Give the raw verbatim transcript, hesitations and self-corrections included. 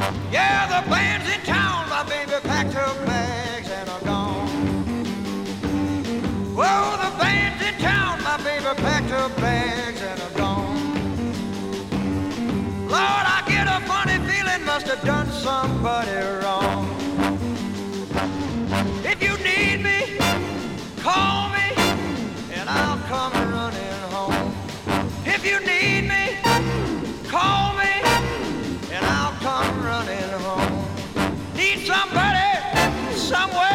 Yeah, the band's in town, my baby packed her bags and are gone. Whoa, the band's in town, my baby packed her bags and are gone. Lord, I get a funny feeling, must have done somebody wrong. If you need me, call me, and I'll come running home. If you need me, call me, and I'll come running home. Need somebody somewhere